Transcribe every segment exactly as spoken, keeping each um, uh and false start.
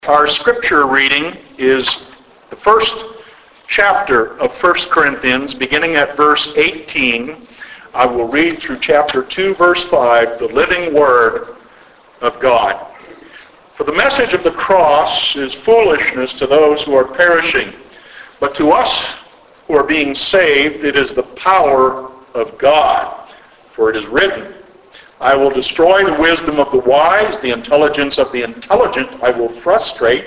Our scripture reading is the first chapter of First Corinthians, beginning at verse eighteen. I will read through chapter two, verse five, the living word of God. For the message of the cross is foolishness to those who are perishing, but to us who are being saved, it is the power of God. For it is written, I will destroy the wisdom of the wise, the intelligence of the intelligent I will frustrate.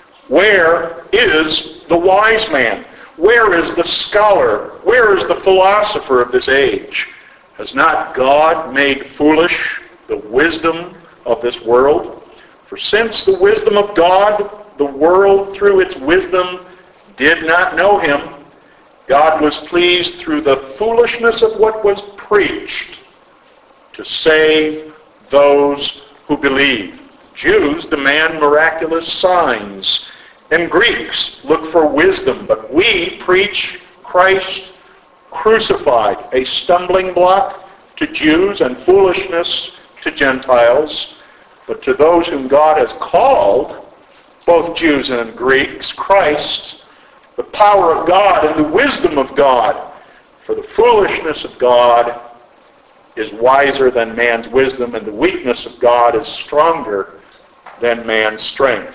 Where is the wise man? Where is the scholar? Where is the philosopher of this age? Has not God made foolish the wisdom of this world? For since the wisdom of God, the world through its wisdom did not know him, God was pleased through the foolishness of what was preached to save those who believe. Jews demand miraculous signs, and Greeks look for wisdom, but we preach Christ crucified, a stumbling block to Jews and foolishness to Gentiles. But to those whom God has called, both Jews and Greeks, Christ, the power of God and the wisdom of God. For the foolishness of God is wiser than man's wisdom, and the weakness of God is stronger than man's strength.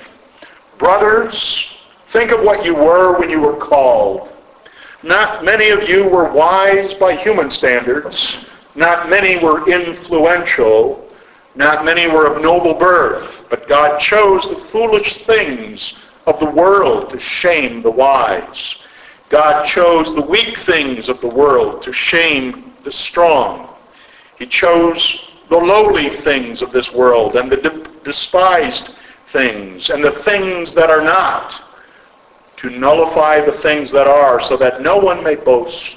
Brothers, think of what you were when you were called. Not many of you were wise by human standards. Not many were influential. Not many were of noble birth. But God chose the foolish things of the world to shame the wise. God chose the weak things of the world to shame the strong. He chose the lowly things of this world and the de- despised things and the things that are not, to nullify the things that are, so that no one may boast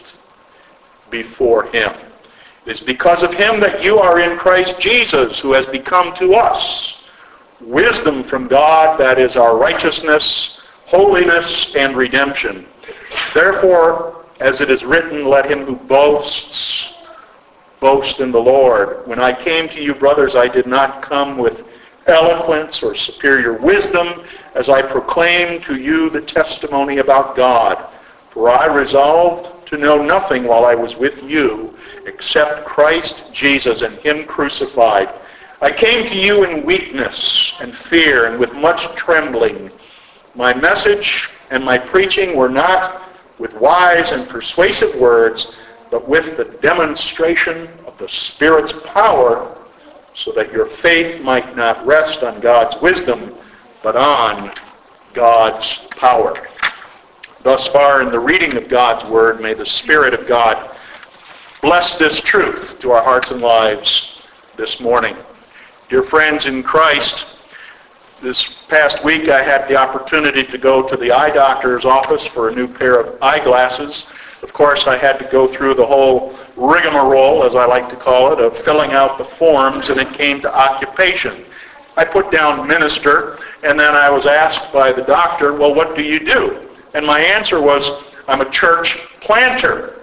before him. It is because of him that you are in Christ Jesus, who has become to us wisdom from God, that is our righteousness, holiness, and redemption. Therefore, as it is written, let him who boasts boast in the Lord. When I came to you, brothers, I did not come with eloquence or superior wisdom, as I proclaimed to you the testimony about God. For I resolved to know nothing while I was with you, except Christ Jesus and him crucified. I came to you in weakness and fear and with much trembling. My message and my preaching were not with wise and persuasive words, but with the demonstration of the Spirit's power, so that your faith might not rest on God's wisdom, but on God's power. Thus far in the reading of God's Word, may the Spirit of God bless this truth to our hearts and lives this morning. Dear friends in Christ, this past week I had the opportunity to go to the eye doctor's office for a new pair of eyeglasses. Of course, I had to go through the whole rigmarole, as I like to call it, of filling out the forms, and it came to occupation. I put down minister, and then I was asked by the doctor, well, what do you do? And my answer was, I'm a church planter.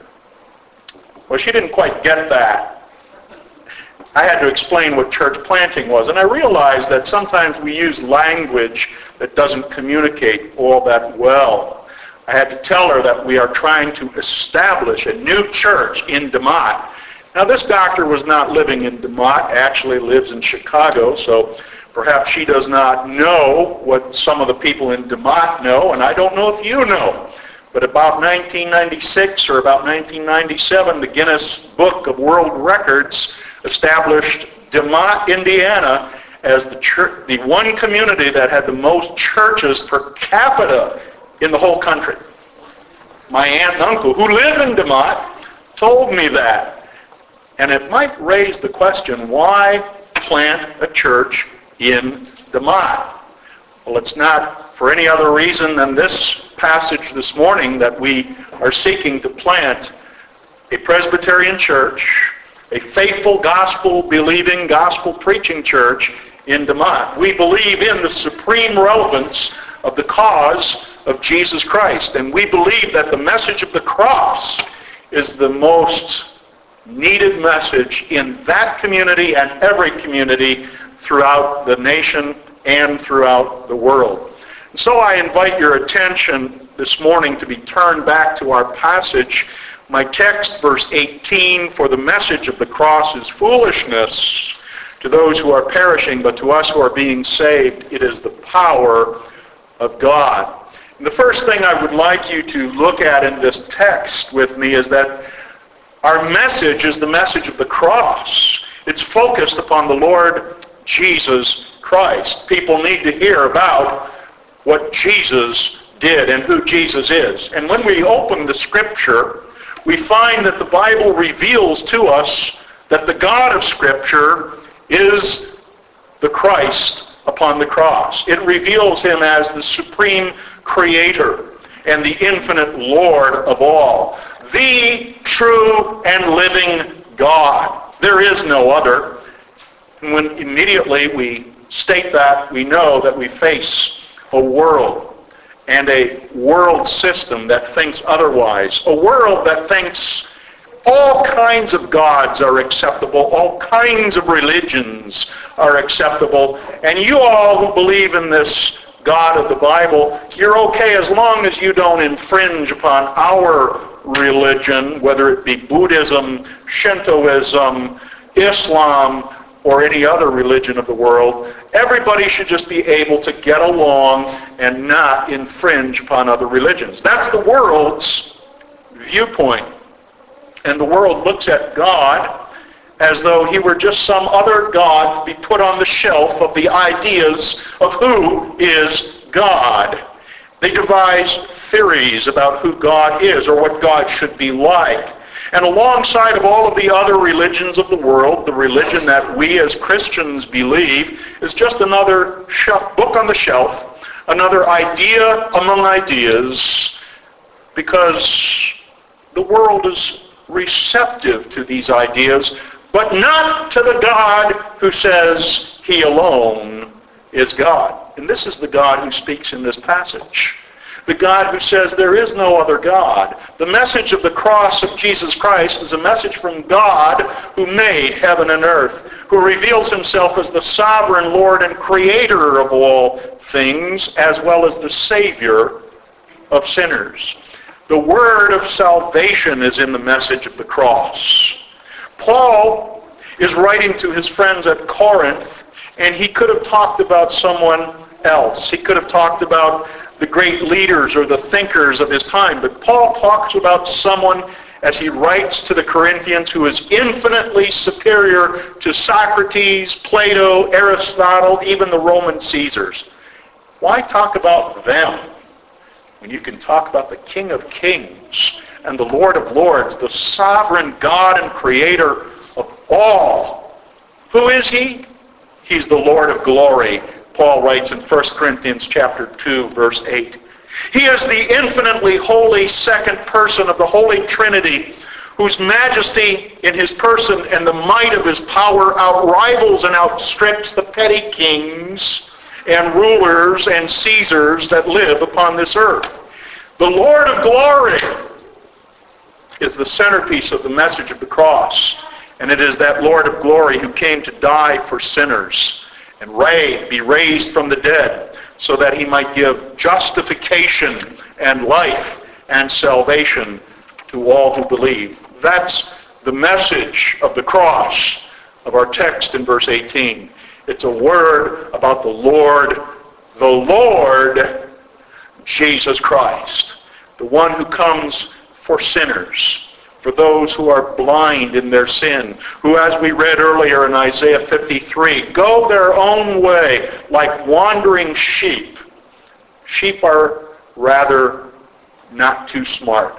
Well, she didn't quite get that. I had to explain what church planting was, and I realized that sometimes we use language that doesn't communicate all that well. I had to tell her that we are trying to establish a new church in DeMotte. Now, this doctor was not living in DeMotte, actually lives in Chicago, so perhaps she does not know what some of the people in DeMotte know, and I don't know if you know. But about nineteen ninety-six or about nineteen ninety-seven, the Guinness Book of World Records established DeMotte, Indiana, as the, church, the one community that had the most churches per capita in the whole country. My aunt and uncle, who live in DeMotte, told me that. And it might raise the question, why plant a church in DeMotte? Well, it's not for any other reason than this passage this morning that we are seeking to plant a Presbyterian church, a faithful gospel-believing, gospel-preaching church in DeMotte. We believe in the supreme relevance of the cause of Jesus Christ, and we believe that the message of the cross is the most needed message in that community and every community throughout the nation and throughout the world. And so I invite your attention this morning to be turned back to our passage. My text, verse eighteen, for the message of the cross is foolishness to those who are perishing, but to us who are being saved, it is the power of God. And the first thing I would like you to look at in this text with me is that our message is the message of the cross. It's focused upon the Lord Jesus Christ. People need to hear about what Jesus did and who Jesus is. And when we open the Scripture, we find that the Bible reveals to us that the God of Scripture is the Christ upon the cross. It reveals him as the supreme creator and the infinite Lord of all, the true and living God. There is no other. And when immediately we state that, we know that we face a world and a world system that thinks otherwise, a world that thinks all kinds of gods are acceptable, all kinds of religions are acceptable, and you all who believe in this God of the Bible, you're okay as long as you don't infringe upon our religion, whether it be Buddhism, Shintoism, Islam, or any other religion of the world. Everybody should just be able to get along and not infringe upon other religions. That's the world's viewpoint. And the world looks at God as though he were just some other God to be put on the shelf of the ideas of who is God. They devise theories about who God is or what God should be like. And alongside of all of the other religions of the world, the religion that we as Christians believe is just another shelf, book on the shelf, another idea among ideas, because the world is receptive to these ideas, but not to the God who says he alone is God. And this is the God who speaks in this passage. The God who says there is no other God. The message of the cross of Jesus Christ is a message from God who made heaven and earth, who reveals himself as the sovereign Lord and creator of all things, as well as the Savior of sinners. The word of salvation is in the message of the cross. Paul is writing to his friends at Corinth, and he could have talked about someone else. He could have talked about the great leaders or the thinkers of his time, but Paul talks about someone as he writes to the Corinthians who is infinitely superior to Socrates, Plato, Aristotle, even the Roman Caesars. Why talk about them when you can talk about the King of Kings and the Lord of Lords, the sovereign God and creator of all? Who is he? He's the Lord of glory, Paul writes in First Corinthians chapter two, verse eight. He is the infinitely holy second person of the Holy Trinity, whose majesty in his person and the might of his power outrivals and outstrips the petty kings and rulers and Caesars that live upon this earth. The Lord of glory is the centerpiece of the message of the cross. And it is that Lord of glory who came to die for sinners and be raised from the dead so that he might give justification and life and salvation to all who believe. That's the message of the cross of our text in verse eighteen. It's a word about the Lord, the Lord Jesus Christ, the one who comes for sinners, for those who are blind in their sin, who, as we read earlier in Isaiah fifty-three, go their own way like wandering sheep. Sheep are rather not too smart.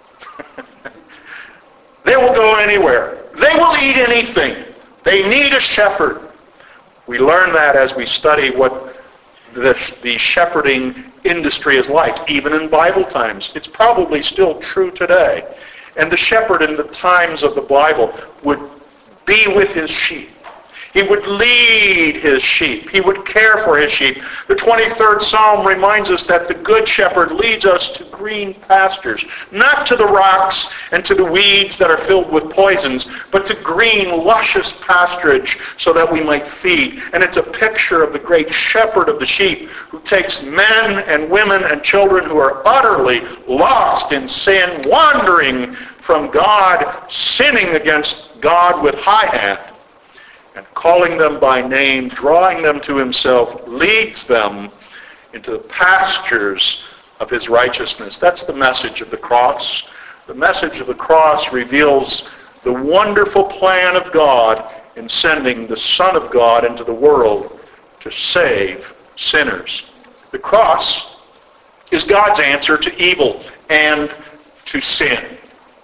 They will go anywhere. They will eat anything. They need a shepherd. We learn that as we study what the, the shepherding industry is like, even in Bible times. It's probably still true today. And the shepherd in the times of the Bible would be with his sheep. He would lead his sheep. He would care for his sheep. The twenty-third Psalm reminds us that the Good Shepherd leads us to green pastures, not to the rocks and to the weeds that are filled with poisons, but to green, luscious pasturage so that we might feed. And it's a picture of the great shepherd of the sheep who takes men and women and children who are utterly lost in sin, wandering from God, sinning against God with high hand, and calling them by name, drawing them to himself, leads them into the pastures of his righteousness. That's the message of the cross. The message of the cross reveals the wonderful plan of God in sending the Son of God into the world to save sinners. The cross is God's answer to evil and to sin.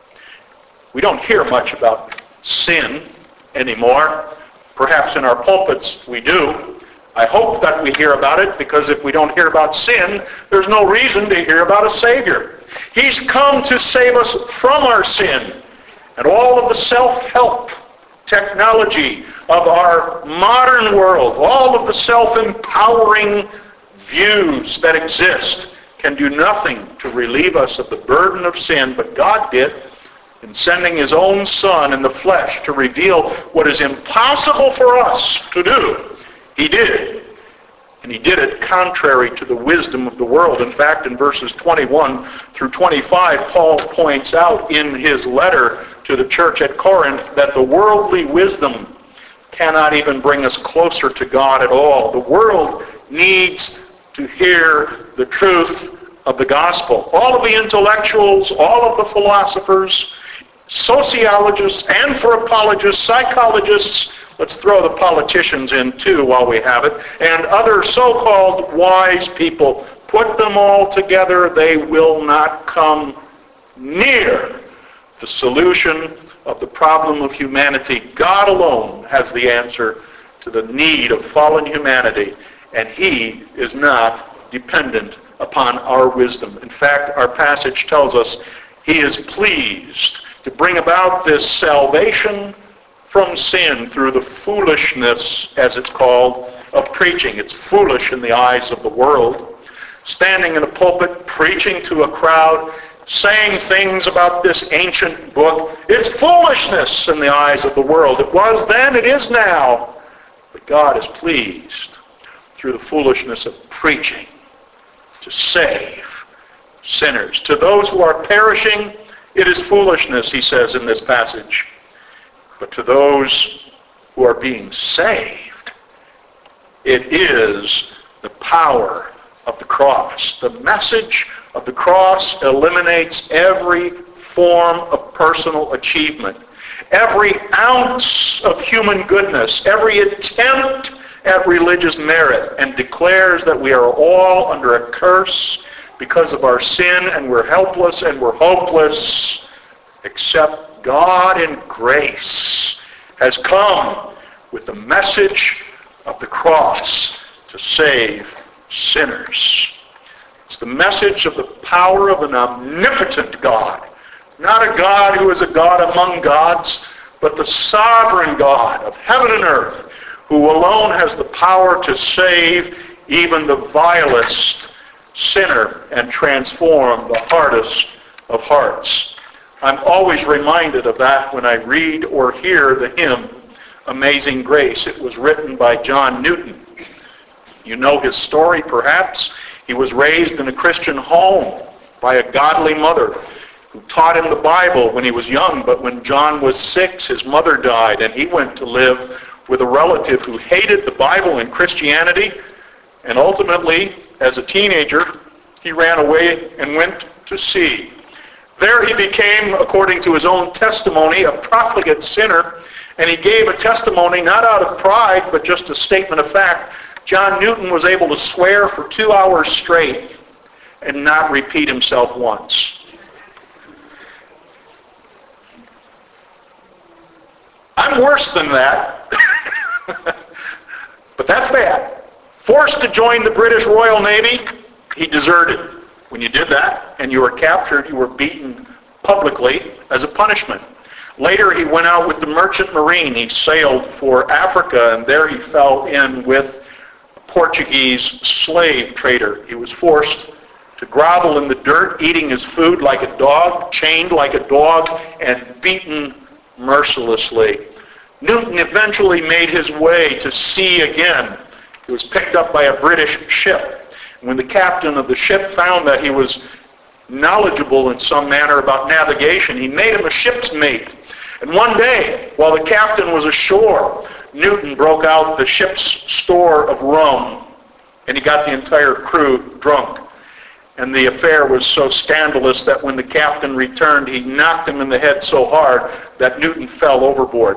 We don't hear much about sin anymore. Perhaps in our pulpits we do. I hope that we hear about it, because if we don't hear about sin, there's no reason to hear about a Savior. He's come to save us from our sin. And all of the self-help technology of our modern world, all of the self-empowering views that exist, can do nothing to relieve us of the burden of sin, but God did, in sending his own Son in the flesh to reveal what is impossible for us to do. He did. And he did it contrary to the wisdom of the world. In fact, in verses twenty-one through twenty-five, Paul points out in his letter to the church at Corinth that the worldly wisdom cannot even bring us closer to God at all. The world needs to hear the truth of the gospel. All of the intellectuals, all of the philosophers, sociologists, anthropologists, psychologists, let's throw the politicians in too while we have it, and other so-called wise people, put them all together, they will not come near the solution of the problem of humanity. God alone has the answer to the need of fallen humanity, and he is not dependent upon our wisdom. In fact, our passage tells us he is pleased to bring about this salvation from sin through the foolishness, as it's called, of preaching. It's foolish in the eyes of the world. Standing in a pulpit, preaching to a crowd, saying things about this ancient book, it's foolishness in the eyes of the world. It was then, it is now. But God is pleased through the foolishness of preaching to save sinners. To those who are perishing, it is foolishness, he says in this passage. But to those who are being saved, it is the power of the cross. The message of the cross eliminates every form of personal achievement, every ounce of human goodness, every attempt at religious merit, and declares that we are all under a curse because of our sin, and we're helpless and we're hopeless, except God in grace has come with the message of the cross to save sinners. It's the message of the power of an omnipotent God, not a God who is a God among gods, but the sovereign God of heaven and earth, who alone has the power to save even the vilest sinner and transform the hardest of hearts. I'm always reminded of that when I read or hear the hymn, Amazing Grace. It was written by John Newton. You know his story, perhaps. He was raised in a Christian home by a godly mother who taught him the Bible when he was young, but when John was six, his mother died, and he went to live with a relative who hated the Bible and Christianity, and ultimately, as a teenager, he ran away and went to sea. There he became, according to his own testimony, a profligate sinner, and he gave a testimony not out of pride, but just a statement of fact. John Newton was able to swear for two hours straight and not repeat himself once. I'm worse than that, but that's bad. Forced to join the British Royal Navy, he deserted. When you did that and you were captured, you were beaten publicly as a punishment. Later he went out with the merchant marine. He sailed for Africa, and there he fell in with a Portuguese slave trader. He was forced to grovel in the dirt, eating his food like a dog, chained like a dog, and beaten mercilessly. Newton eventually made his way to sea again. He was picked up by a British ship. When the captain of the ship found that he was knowledgeable in some manner about navigation, he made him a ship's mate. And one day, while the captain was ashore, Newton broke out the ship's store of rum, and he got the entire crew drunk. And the affair was so scandalous that when the captain returned, he knocked him in the head so hard that Newton fell overboard.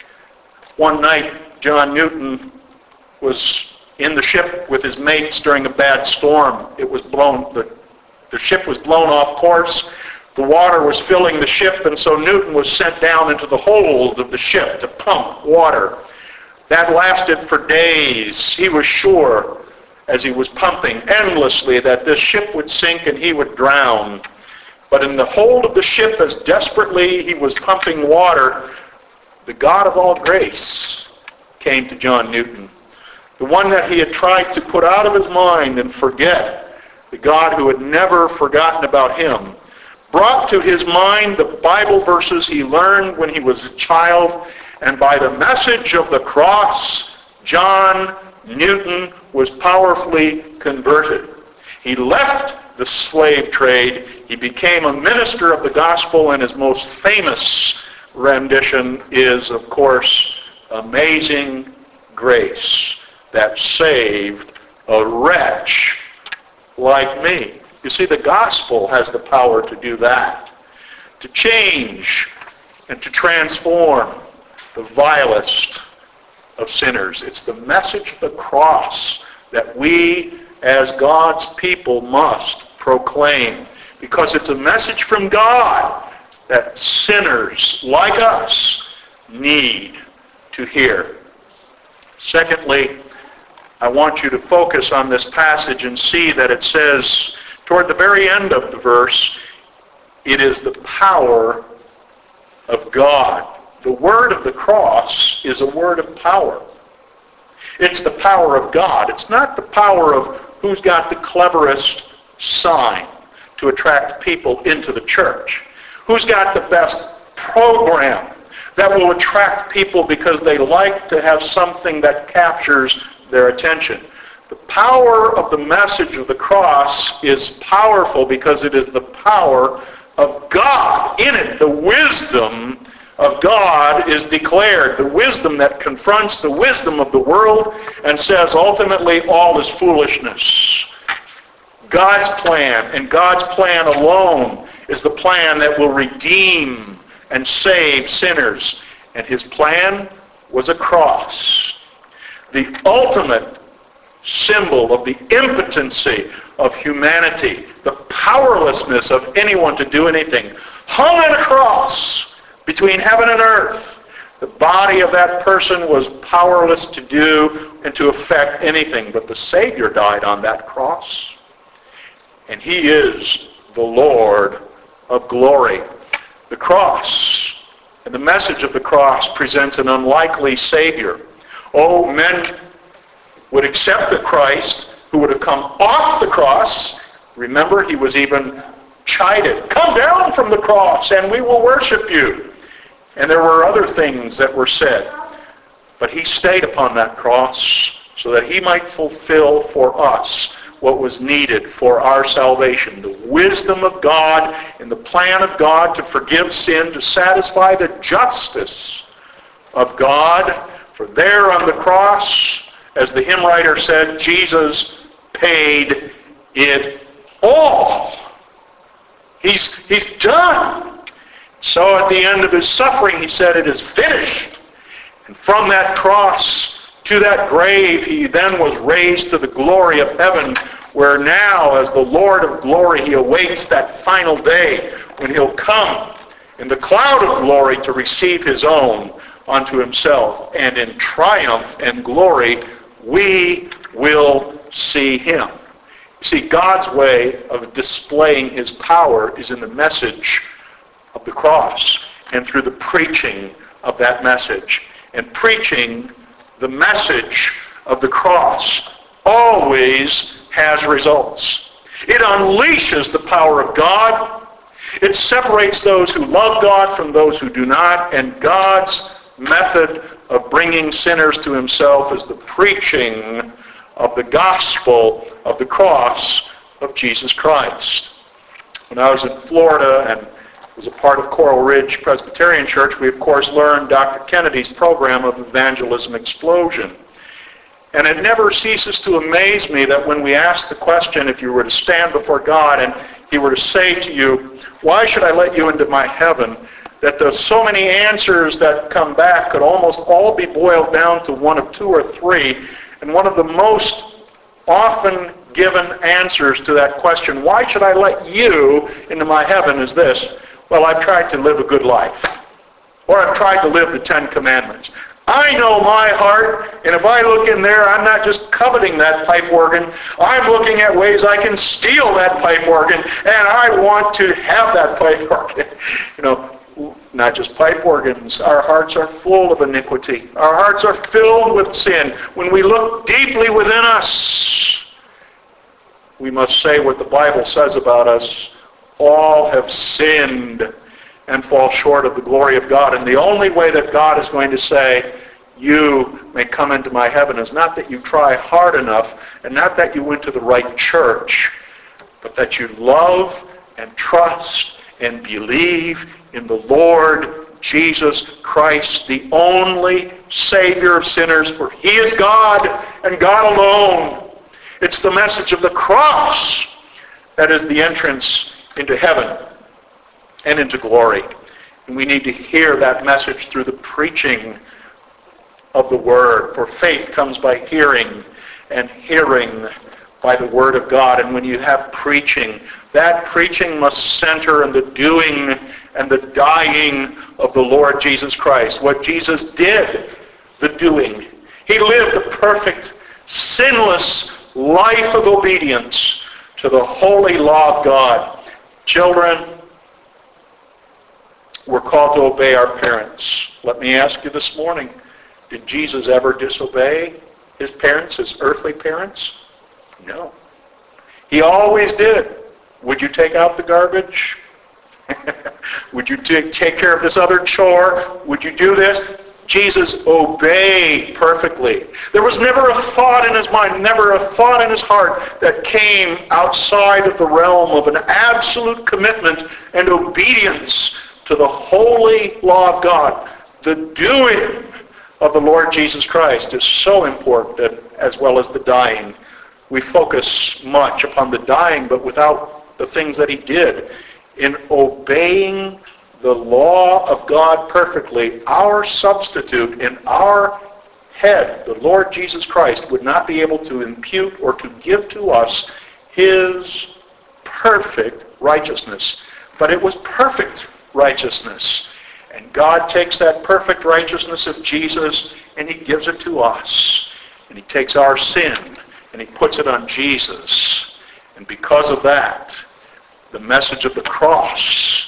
One night, John Newton was in the ship with his mates during a bad storm. It was blown, the, the ship was blown off course. The water was filling the ship, and so Newton was sent down into the hold of the ship to pump water. That lasted for days. He was sure, as he was pumping endlessly, that this ship would sink and he would drown. But in the hold of the ship, as desperately he was pumping water, the God of all grace came to John Newton. The one that he had tried to put out of his mind and forget, the God who had never forgotten about him, brought to his mind the Bible verses he learned when he was a child, and by the message of the cross, John Newton was powerfully converted. He left the slave trade. He became a minister of the gospel, and his most famous rendition is, of course, Amazing Grace, that saved a wretch like me. You see, the gospel has the power to do that, to change and to transform the vilest of sinners. It's the message of the cross that we as God's people must proclaim, because it's a message from God that sinners like us need to hear. Secondly, I want you to focus on this passage and see that it says, toward the very end of the verse, it is the power of God. The word of the cross is a word of power. It's the power of God. It's not the power of who's got the cleverest sign to attract people into the church, who's got the best program that will attract people because they like to have something that captures their attention. The power of the message of the cross is powerful because it is the power of God. In it, the wisdom of God is declared. The wisdom that confronts the wisdom of the world and says ultimately all is foolishness. God's plan, and God's plan alone, is the plan that will redeem and save sinners. And his plan was a cross. The ultimate symbol of the impotency of humanity, the powerlessness of anyone to do anything, hung on a cross between heaven and earth. The body of that person was powerless to do and to affect anything, but the Savior died on that cross. And he is the Lord of glory. The cross and the message of the cross presents an unlikely Savior. Oh, men would accept the Christ who would have come off the cross. Remember, he was even chided. Come down from the cross and we will worship you. And there were other things that were said. But he stayed upon that cross so that he might fulfill for us what was needed for our salvation. The wisdom of God and the plan of God to forgive sin, to satisfy the justice of God. For there on the cross, as the hymn writer said, Jesus paid it all. He's, he's done. So at the end of his suffering, he said, it is finished. And from that cross to that grave, he then was raised to the glory of heaven, where now, as the Lord of glory, he awaits that final day when he'll come in the cloud of glory to receive his own unto himself. And in triumph and glory, we will see him. You see, God's way of displaying his power is in the message of the cross. and through the preaching of that message. And preaching the message of the cross always has results. It unleashes the power of God. It separates those who love God from those who do not. And God's method of bringing sinners to himself is the preaching of the gospel of the cross of Jesus Christ. When I was in Florida and was a part of Coral Ridge Presbyterian Church, we of course learned Doctor Kennedy's program of Evangelism Explosion. And it never ceases to amaze me that when we ask the question, if you were to stand before God and he were to say to you, why should I let you into my heaven, that the so many answers that come back could almost all be boiled down to one of two or three. And one of the most often given answers to that question, why should I let you into my heaven, is this: well, I've tried to live a good life. Or I've tried to live the Ten Commandments. I know my heart, and if I look in there, I'm not just coveting that pipe organ. I'm looking at ways I can steal that pipe organ, and I want to have that pipe organ. You know, not just pipe organs. Our hearts are full of iniquity. Our hearts are filled with sin. When we look deeply within us, we must say what the Bible says about us: all have sinned and fall short of the glory of God. And the only way that God is going to say, you may come into my heaven, is not that you try hard enough, and not that you went to the right church, but that you love and trust and believe in the Lord Jesus Christ, the only Savior of sinners, for he is God and God alone. It's the message of the cross that is the entrance into heaven and into glory. And we need to hear that message through the preaching of the Word. For faith comes by hearing, and hearing by the Word of God. And when you have preaching, that preaching must center in the doing and the dying of the Lord Jesus Christ. What Jesus did, the doing. He lived a perfect, sinless life of obedience to the holy law of God. Children, we're called to obey our parents. Let me ask you this morning, did Jesus ever disobey his parents, his earthly parents? No. He always did. Would you take out the garbage? Would you t- take care of this other chore? Would you do this? Jesus obeyed perfectly. There was never a thought in his mind, never a thought in his heart that came outside of the realm of an absolute commitment and obedience to the holy law of God. The doing of the Lord Jesus Christ is so important, as well as the dying. We focus much upon the dying, but without the things that he did. In obeying the law of God perfectly, our substitute in our head, the Lord Jesus Christ, would not be able to impute or to give to us his perfect righteousness. But it was perfect righteousness. And God takes that perfect righteousness of Jesus and he gives it to us. And he takes our sin and he puts it on Jesus. And because of that, the message of the cross,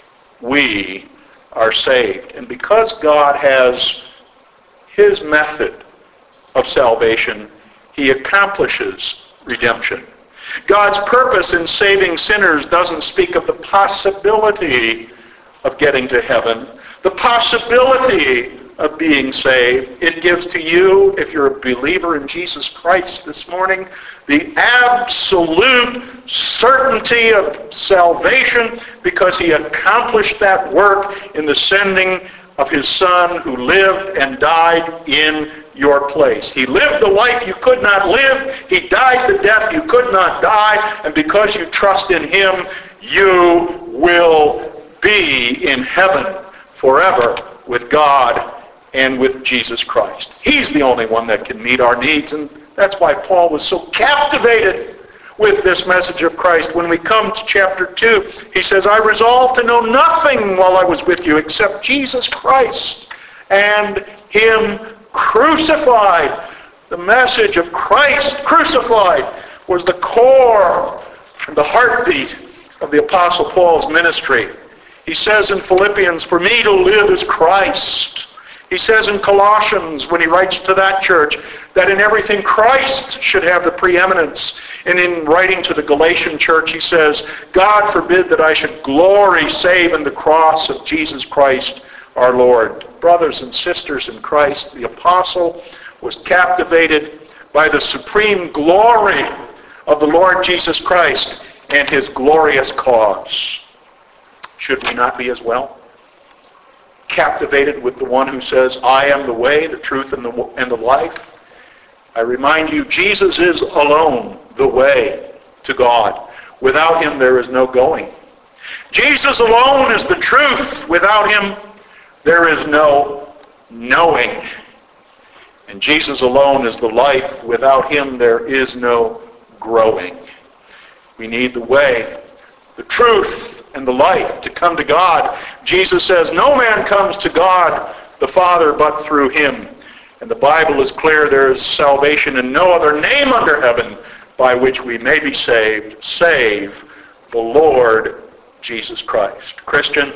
we are saved. And because God has his method of salvation, he accomplishes redemption. God's purpose in saving sinners doesn't speak of the possibility of getting to heaven, the possibility of being saved. It gives to you, if you're a believer in Jesus Christ this morning, the absolute certainty of salvation, because he accomplished that work in the sending of his Son, who lived and died in your place. He lived the life you could not live. He died the death you could not die. And because you trust in him, you will be in heaven forever with God and with Jesus Christ. He's the only one that can meet our needs, and that's why Paul was so captivated with this message of Christ. When we come to chapter two, he says, I resolved to know nothing while I was with you except Jesus Christ and him crucified. The message of Christ crucified was the core and the heartbeat of the Apostle Paul's ministry. He says in Philippians, for me to live is Christ. He says in Colossians, when he writes to that church, that in everything Christ should have the preeminence. And in writing to the Galatian church, he says, God forbid that I should glory save in the cross of Jesus Christ our Lord. Brothers and sisters in Christ, the apostle was captivated by the supreme glory of the Lord Jesus Christ and his glorious cause. Should we not be as well? Captivated with the one who says, I am the way, the truth, and the, and the life. I remind you, Jesus is alone the way to God. Without him, there is no going. Jesus alone is the truth. Without him, there is no knowing. And Jesus alone is the life. Without him, there is no growing. We need the way, the truth, and the life to come to God. Jesus says, no man comes to God the Father but through him. And the Bible is clear, there is salvation in no other name under heaven by which we may be saved, save the Lord Jesus Christ. Christian,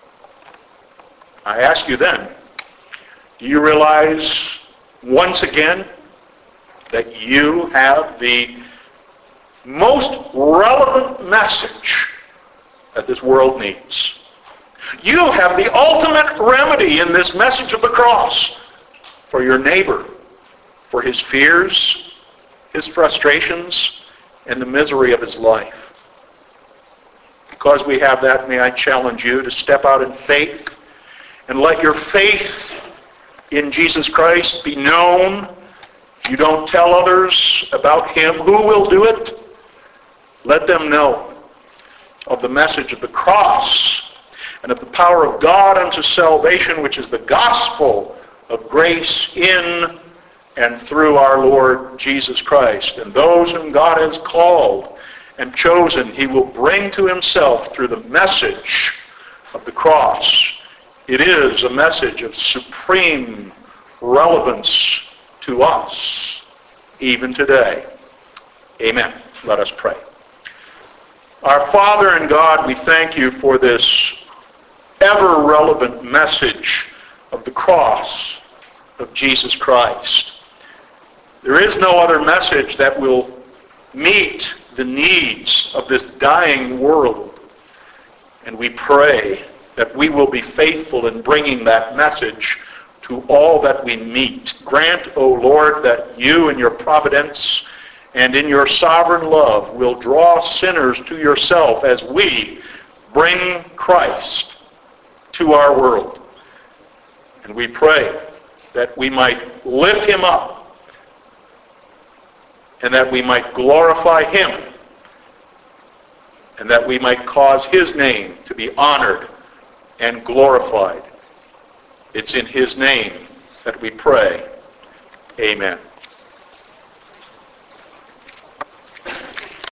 I ask you then, do you realize once again that you have the most relevant message that this world needs? You have the ultimate remedy in this message of the cross for your neighbor, for his fears, his frustrations, and the misery of his life. Because we have that, may I challenge you to step out in faith and let your faith in Jesus Christ be known. If you don't tell others about him, who will do it? Let them know of the message of the cross and of the power of God unto salvation, which is the gospel of grace in and through our Lord Jesus Christ. And those whom God has called and chosen, he will bring to himself through the message of the cross. It is a message of supreme relevance to us, even today. Amen. Let us pray. Our Father and God, we thank you for this ever-relevant message of the cross of Jesus Christ. There is no other message that will meet the needs of this dying world. And we pray that we will be faithful in bringing that message to all that we meet. Grant, O Lord, that you in your providence and in your sovereign love will draw sinners to yourself as we bring Christ to our world. And we pray that we might lift him up and that we might glorify him and that we might cause his name to be honored and glorified. It's in his name that we pray. Amen.